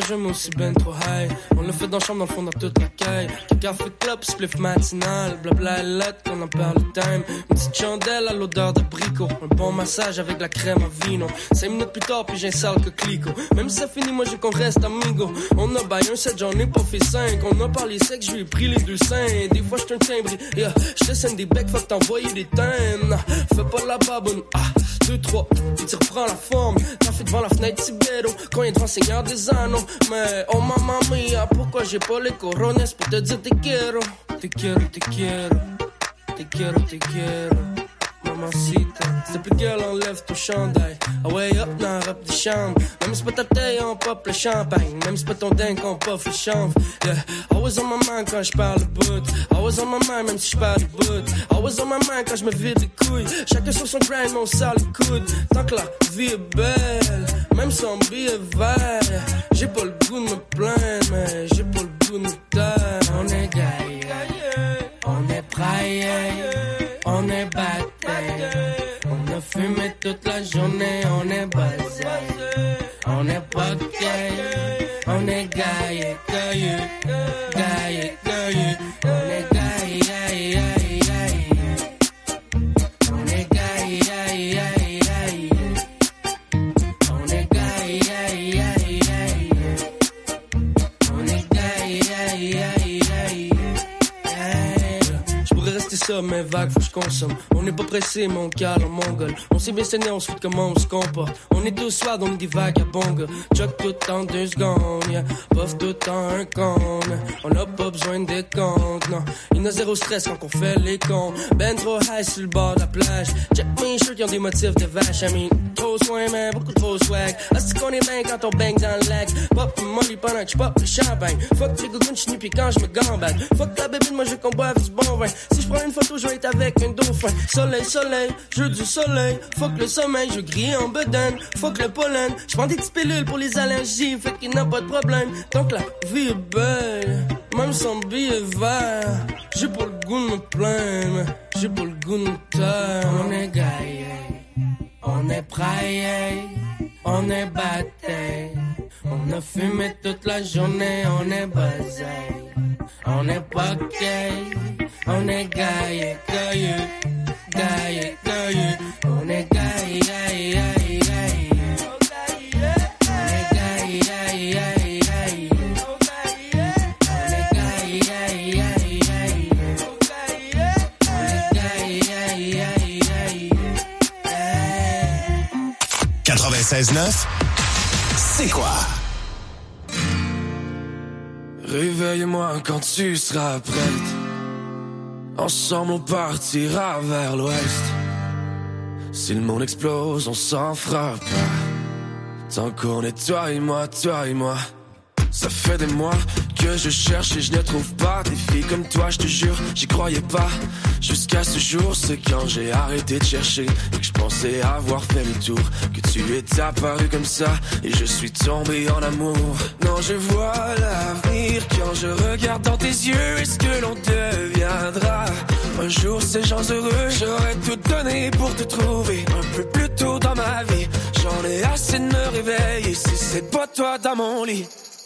jamais aussi ben trop high. On l'a fait dans la chambre, dans le fond, dans toute la caille. Café club, spliff matinal, blabla lettre, qu'on en parle le time. Une petite chandelle à l'odeur de bricot. Un bon massage avec la crème à vino. 5 minutes plus tard, puis j'ai un sale que clico. Même si ça finit, moi je qu'on reste amigo. On a baillé un 7, j'en ai pas fait 5. On a parlé sexe, je lui ai pris les 2 seins. Des fois j'suis un timbre, yeah. J'te scène des becs, faut que t'envoyer des thèmes. Fais pas la baboune, 2, 3, puis tu reprends la forme. T'as fait devant la fenêtre Tibero, quand y'a devant Seigneur des Anneaux. Mais oh mamma mia, pourquoi j'ai pas les corones pour te dire te quiero. Te quiero, te quiero. Te quiero, te quiero. Mamacita, s'il te plaît, girl, enlève ton chandail. Ah ouais, hop, dans la robe de chambre. Même si pas ta taille, on pop le champagne. Même si pas ton dingue, on puff le chanvre. Yeah, always on my mind quand j'parle de bout. Always on my mind, même si j'parle de bout. Always on my mind quand j'me vide les couilles. Chacun sur son grind, mais on sort les coudes. Tant que la vie est belle, même son billet vert. J'ai pas le goût de me plaindre, mais j'ai pas le goût de me taire. On est gaillé, on est braillé. On est batté, on a fumé toute la journée, on est basé, on est pas gay, on est gaillé, gaillé, gaillé, gaillé, on est gaillé, gaillé, gaillé, on est gaillé, gaillé, gaillé, on est gaillé, gaillé, gaillé, on est gaillé, gaillé, gaillé. Rester ça, mais vague, faut que je consomme. On n'est pas pressé, mon cale en mongol. On s'est bien saigné, on se fout comment on se comporte. On est tous soirs, on est des vagabonds. Choc tout en 2 secondes, yeah. Puff tout en un con. On n'a pas besoin de comptes, non. Il y a 0 stress quand on fait les cons. Ben trop high sur le bord de la plage. Check mes shirts, ils ont des motifs de vache. I mean, trop soin, mais beaucoup trop swag. Est-ce qu'on est bien quand on bang dans le lac? Pop molly pendant que j'pop le champagne. Fuck les gougounes, j'nippie quand j'me gambade. Fuck la bébine, moi je veux qu'on boive du bon vin. Si j'prends une photo, je vais être avec un dauphin. Soleil, soleil, jeu du soleil. Fuck le sommeil, je grille en bedaine. Fuck le pollen, j'prends des petites pilules pour les allergies. Fait qu'il n'a pas de problème. Donc la vie est belle, même son billet vert. J'ai pas le goût de me plaindre, j'ai pas le goût de me taire. On est gaillé, on est braillé, on est batté. On a fumé toute la journée, on est basé. On est pas gay, on est gaillé, gaillé, gaillé, gaillé. On est gaillé, gaillé, gaillé, gaillé. On est gaillé, gaillé, gaillé, gaillé. On est gaillé, gaillé, gaillé, gaillé. On est gaillé, gaillé, gaillé, gaillé. 96.9, c'est quoi? Réveille-moi quand tu seras prête. Ensemble on partira vers l'ouest. Si le monde explose, on s'en fera pas. Tant qu'on est toi et moi, toi et moi. Ça fait des mois que je cherche et je ne trouve pas des filles comme toi, je te jure, j'y croyais pas. Jusqu'à ce jour, c'est quand j'ai arrêté de chercher et que je pensais avoir fait le tour, que tu es apparu comme ça et je suis tombé en amour. Non, je vois l'avenir quand je regarde dans tes yeux. Est-ce que l'on deviendra un jour ces gens heureux? J'aurais tout donné pour te trouver un peu plus tôt dans ma vie. J'en ai assez de me réveiller si c'est pas toi dans mon lit.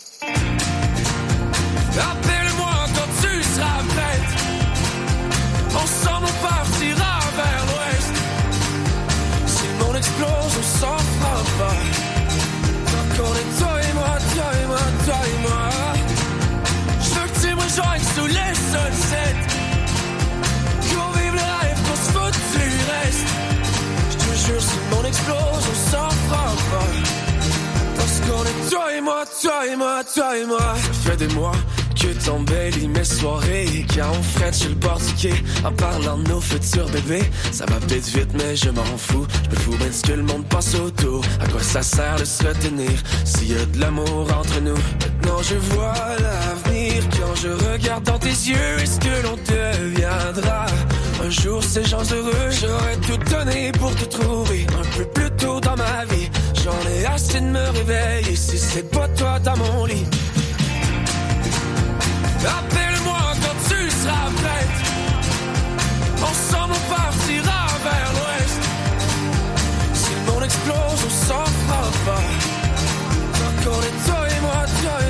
Appelle-moi quand tu seras prête. Ensemble on partira vers l'ouest. Si le monde explose, on s'en fera pas. Tant qu'on est toi et moi, toi et moi, toi et moi. Je veux que tu me rejoignes sous les sunsets. Qu'on vive le rêve, qu'on se foute du reste. Je te jure, si le monde explose, on s'en fera pas. Parce qu'on est toi et moi, toi et moi, toi et moi. Ça fait des mois que t'embellis mes soirées. Quand on frette sur le bord du quai en parlant de nos futurs bébés. Ça va peut-être vite mais je m'en fous. Je me fous bien ce que le monde pense autour. À quoi ça sert de se retenir s'il y a de l'amour entre nous? Maintenant je vois l'avenir quand je regarde dans tes yeux. Est-ce que l'on deviendra un jour ces gens heureux? J'aurais tout donné pour te trouver un peu plus tôt dans ma vie. J'en ai assez de me réveiller si c'est pas toi dans mon lit. Appelle-moi quand tu seras prête. Ensemble on partira vers l'ouest. Si le monde explose, on s'en fera pas. Tant qu'on est toi et moi, toi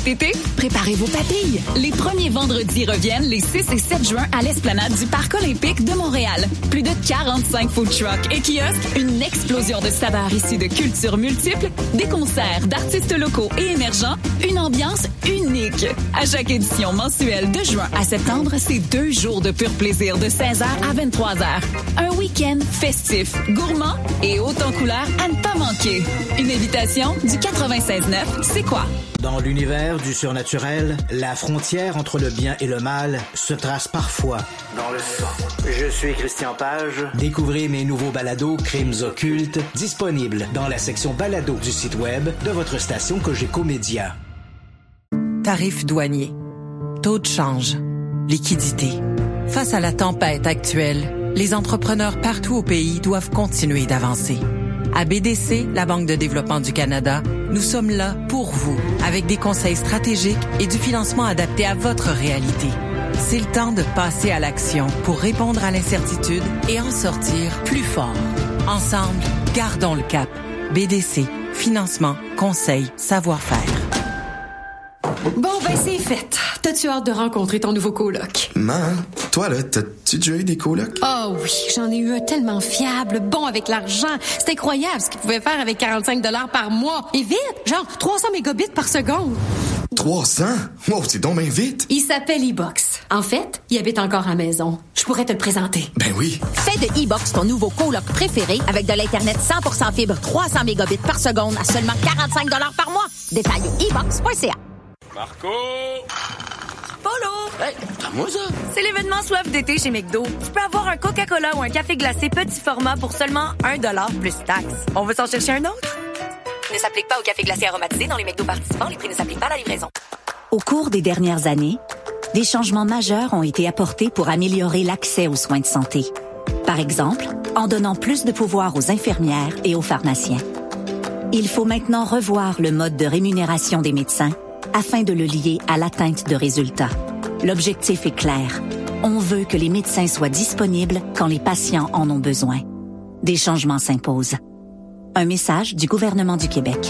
Cet été, préparez vos papilles. Les premiers vendredis reviennent les 6 et 7 juin à l'Esplanade du Parc olympique de Montréal. Plus de 45 food trucks et kiosques, une explosion de saveurs issues de cultures multiples, des concerts d'artistes locaux et émergents, une ambiance unique. À chaque édition mensuelle de juin à septembre, c'est 2 jours de pur plaisir de 16h à 23h. Un week-end festif, gourmand et haut en couleurs à ne pas manquer. Une invitation du 96.9, c'est quoi? Dans l'univers du surnaturel, la frontière entre le bien et le mal se trace parfois dans le sang. Je suis Christian Page. Découvrez mes nouveaux balados Crimes occultes, disponibles dans la section balado du site web de votre station Cogeco Média. Tarifs douaniers, taux de change, liquidité. Face à la tempête actuelle, les entrepreneurs partout au pays doivent continuer d'avancer. À BDC, la Banque de développement du Canada, nous sommes là pour vous, avec des conseils stratégiques et du financement adapté à votre réalité. C'est le temps de passer à l'action pour répondre à l'incertitude et en sortir plus fort. Ensemble, gardons le cap. BDC, financement, conseil, savoir-faire. Bon, ben c'est fait. T'as-tu hâte de rencontrer ton nouveau coloc? Man, toi là, t'as-tu déjà eu des colocs? Oh oui, j'en ai eu un tellement fiable, bon avec l'argent. C'est incroyable ce qu'il pouvait faire avec 45 $ par mois. Et vite, genre 300 mégabits par seconde. 300? Wow, c'est donc bien vite. Il s'appelle E-Box. En fait, il habite encore à la maison. Je pourrais te le présenter. Ben oui. Fais de E-Box ton nouveau coloc préféré avec de l'Internet 100% fibre 300 mégabits par seconde à seulement 45 $ par mois. Détail e-box.ca. Marco! Polo! Hey, t'as moi ça? C'est l'événement soif d'été chez McDo. Tu peux avoir un Coca-Cola ou un café glacé petit format pour seulement 1$ plus taxe. On veut s'en chercher un autre? Ne s'applique pas au café glacé aromatisé dans les McDo participants. Les prix ne s'appliquent pas à la livraison. Au cours des dernières années, des changements majeurs ont été apportés pour améliorer l'accès aux soins de santé. Par exemple, en donnant plus de pouvoir aux infirmières et aux pharmaciens. Il faut maintenant revoir le mode de rémunération des médecins afin de le lier à l'atteinte de résultats. L'objectif est clair. On veut que les médecins soient disponibles quand les patients en ont besoin. Des changements s'imposent. Un message du gouvernement du Québec.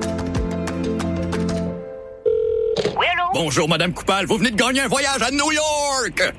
Oui, allô? Bonjour, Madame Coupal. Vous venez de gagner un voyage à New York!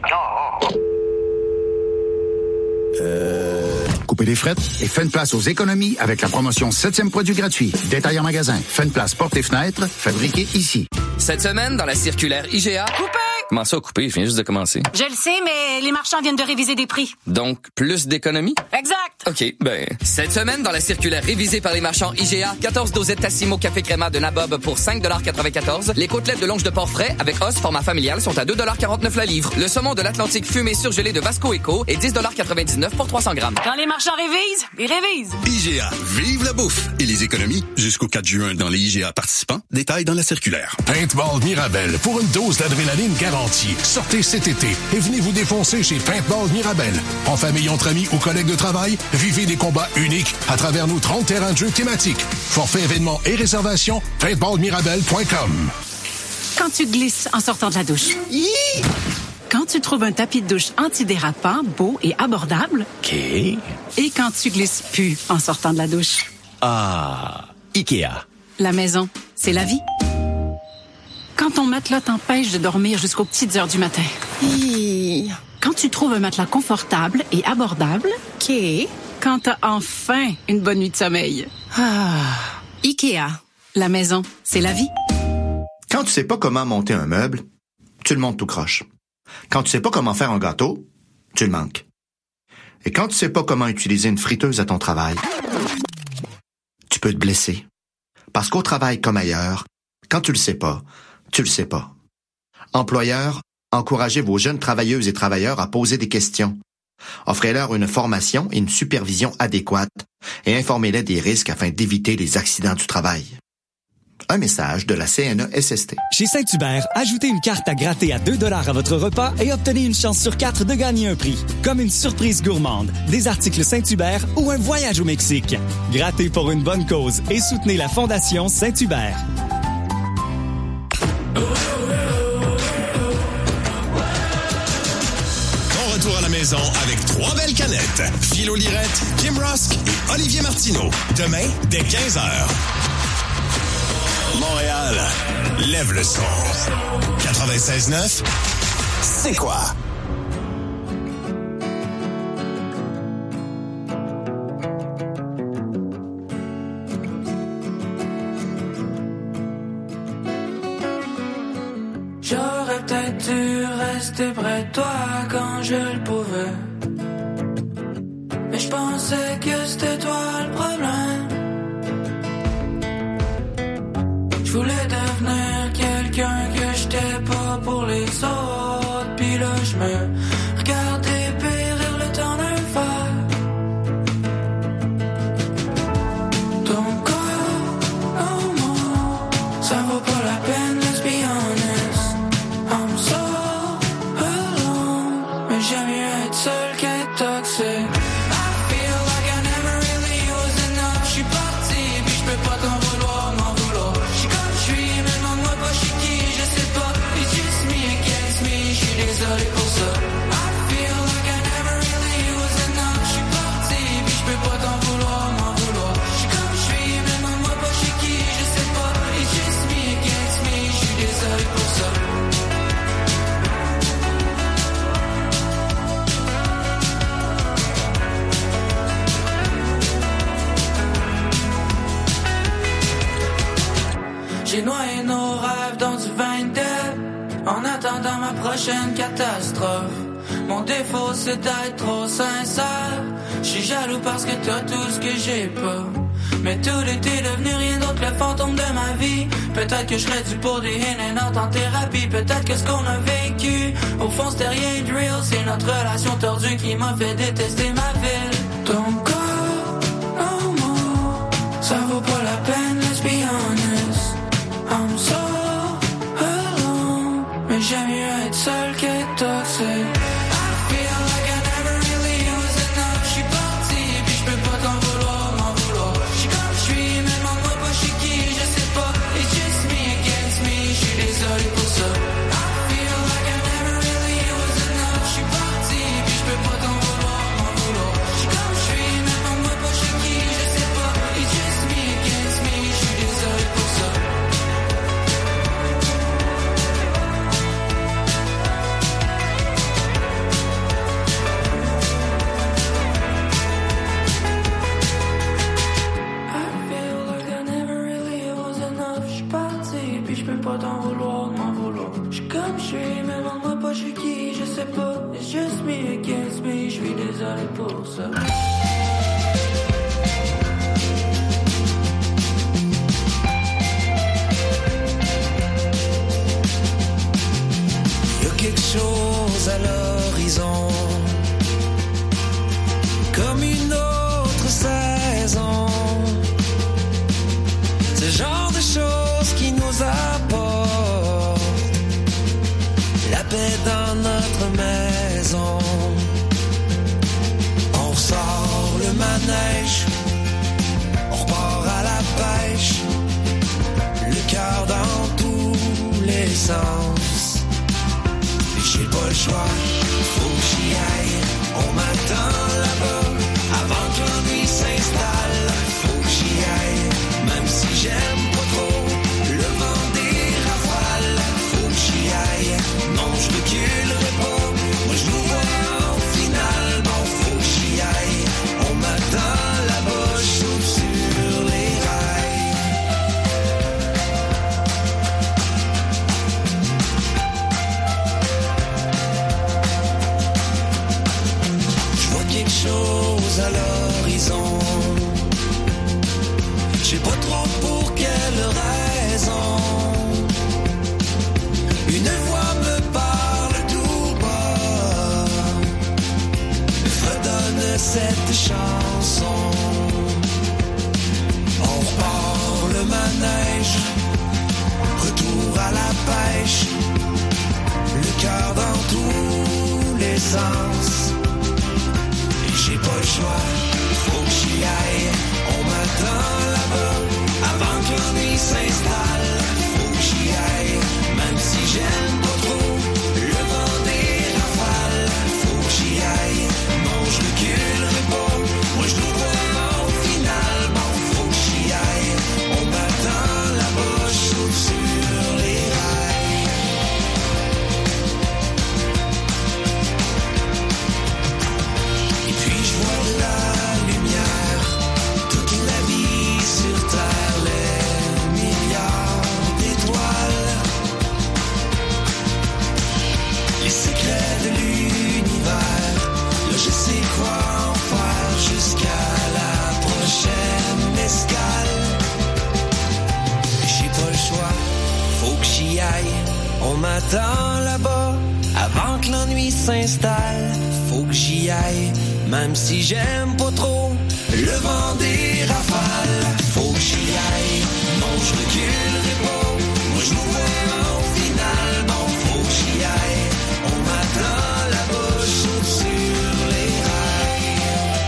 Coupez les frettes et faites une place aux économies avec la promotion 7e produit gratuit. Détail en magasin. Faites une place portes et fenêtres, fabriqué ici. Cette semaine, dans la circulaire IGA... Coupé! Comment ça, coupé? Je viens juste de commencer. Je le sais, mais les marchands viennent de réviser des prix. Donc, plus d'économies? Exact! OK, ben... Cette semaine, dans la circulaire révisée par les marchands IGA, 14 dosettes Tassimo Café Créma de Nabob pour 5,94 $. Les côtelettes de longe de porc frais avec os format familial sont à 2,49 $ la livre. Le saumon de l'Atlantique fumé surgelé de Vasco Eco est 10,99 $ pour 300 grammes. Quand les marchands révisent, ils révisent. IGA, vive la bouffe et les économies jusqu'au 4 juin dans les IGA participants. Détails dans la circulaire. Paintball Mirabel pour une dose d'adrénaline garantie. Sortez cet été et venez vous défoncer chez Paintball Mirabel. En famille, entre amis ou collègues de travail, vivez des combats uniques à travers nos 30 terrains de jeux thématiques. Forfait événements et réservations, paintballmirabel.com. Quand tu glisses en sortant de la douche. Quand tu trouves un tapis de douche antidérapant, beau et abordable. OK. Et quand tu glisses plus en sortant de la douche. Ah, Ikea. La maison, c'est la vie. Quand ton matelas t'empêche de dormir jusqu'aux petites heures du matin. Quand tu trouves un matelas confortable et abordable. OK. Quand t'as enfin une bonne nuit de sommeil. Ikea. La maison, c'est la vie. Quand tu sais pas comment monter un meuble, tu le montes tout croche. Quand tu sais pas comment faire un gâteau, tu le manques. Et quand tu sais pas comment utiliser une friteuse à ton travail, tu peux te blesser. Parce qu'au travail comme ailleurs, quand tu le sais pas, tu le sais pas. Employeurs, encouragez vos jeunes travailleuses et travailleurs à poser des questions. Offrez-leur une formation et une supervision adéquate et informez-les des risques afin d'éviter les accidents du travail. Un message de la CNESST. Chez Saint-Hubert, ajoutez une carte à gratter à 2 $ à votre repas et obtenez une chance sur 4 de gagner un prix. Comme une surprise gourmande, des articles Saint-Hubert ou un voyage au Mexique. Grattez pour une bonne cause et soutenez la Fondation Saint-Hubert. Retour à la maison avec 3 belles canettes. Philo Lirette, Kim Rusk et Olivier Martineau. Demain, dès 15h. Montréal, Lève le son. 96.9, c'est quoi? J'aurais peut-être dû rester près de toi quand je le pouvais. Mais je pensais que c'était toi le problème. Je voulais devenir quelqu'un que j'étais pas pour les autres. Puis là je me regardais périr le temps d'un verre. Ton corps, oh moi, ça vaut pas la peine, let's be honest. I'm so alone, mais j'aime mieux être seul qu'être toxique. Désolé pour ça. I feel like I never really was enough. J'suis parti, puis j'peux pas t'en vouloir, m'en vouloir. J'suis comme j'suis, mais demande-moi pas chez qui, je sais pas. It's just me against me, j'suis désolé pour ça. J'ai noyé nos rêves dans du vin de en attendant ma prochaine catastrophe. Mon défaut c'est d'être trop sincère. J'suis jaloux parce que t'as tout ce que j'ai pas. Mais tout était devenu rien d'autre que le fantôme de ma vie. Peut-être que je serais dû pour des in and out en thérapie. Peut-être que ce qu'on a vécu au fond c'était rien de real. C'est notre relation tordue qui m'a fait détester ma ville. Ton corps, oh moi, ça vaut pas la peine, let's be honest. I'm so mais j'aime mieux être seul qu'être toxique. I feel like I never really was enough. J'suis parti, puis j'peux pas t'en vouloir, m'en vouloir. J'suis comme j'suis, mais demande-moi pas chez qui, je sais pas. It's just me against me, j'suis désolé pour ça. I feel like I never really was enough. J'suis parti, puis j'peux pas t'en vouloir, m'en vouloir. J'suis comme j'suis, mais demande-moi pas chez qui, je sais pas. It's just me against me, j'suis désolé pour ça. Pas t'en vouloir, m'en vouloir. J'suis comme j'suis, mais demande-moi pas chez qui, je sais pas. It's just me against me, j'suis désolé pour ça. Y'a quelque chose à l'horizon, comme une autre saison. C'est le genre de choses qui nous apporte la paix dans notre maison. On sort le manège, on repart à la pêche, le cœur dans tous les sens. Et j'ai pas le choix, faut que j'y aille. On m'attend là-bas avant que l'ennui s'installe. Faut que j'y aille, même si j'aime pas trop le vent des rafales. Faut que j'y aille, non je reculerai pas. Moi je nous vois en finale. Bon faut que j'y aille, on m'attend là-bas, je saute sur les rails. Je vois quelque chose à l'horizon, je sais pas trop pour quelle raison. Une voix me parle tout bas, me fredonne cette chanson. On repart le manège, retour à la pêche, le cœur dans tous les sens. Et j'ai pas le choix, faut que j'y aille. On m'attend là-bas avant que l'ennui s'installe. Faut que j'y aille, même si j'aime pas trop le vent des rafales. Faut que j'y aille, non je reculerai pas. Moi je nous vois en finale. Bon faut que j'y aille, on m'attend là-bas, je saute sur les m'attend là-bas avant que l'ennui s'installe. Faut que j'y aille, même si j'aime pas trop le vent des rafales. Faut que j'y aille, non je reculerai pas. Moi je m'ouvre en finale, bon faut que j'y aille. On m'attend là-bas, je saute sur les rails.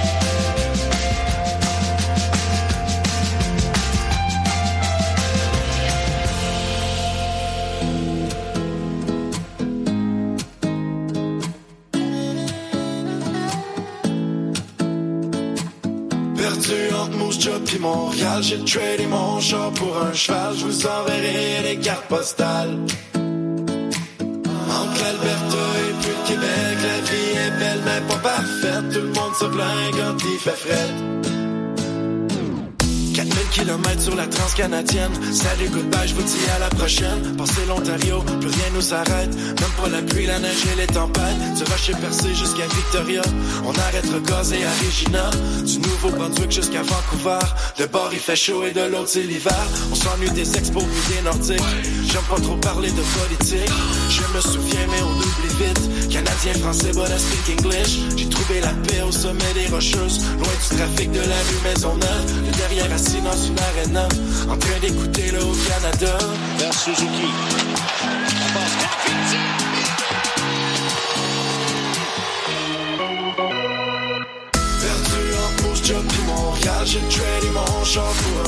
Perdu entre Moose Job pis Montréal, j'ai tradé mon char pour un cheval. Je vous enverrai des cartes postales. Entre l'Alberta et puis le Québec, la vie est belle mais pas parfaite. Tout le monde se plaint quand il fait fret. 4000 km sur la transcanadienne. Salut, goodbye, je vous dis à la prochaine. Passer l'Ontario, plus rien nous arrête. Même pas la pluie, la neige et les tempêtes. Du Rocher Percé jusqu'à Victoria. On arrête Gazé à Regina. Du Nouveau-Brunswick jusqu'à Vancouver. De bord il fait chaud et de l'autre c'est l'hiver. On s'ennuie des expos puis des nordiques. J'aime pas trop parler de politique. Je me souviens mais on oublie vite. Canadien, français, but I speak English. J'ai trouvé la paix au sommet des Rocheuses. Loin du trafic de la rue Maisonneuve. Le derrière assis dans une arena, en train d'écouter le Haut-Canada. Vers Suzuki. Perdu entre Moose Job pis Montréal, j'ai tradé mon char pour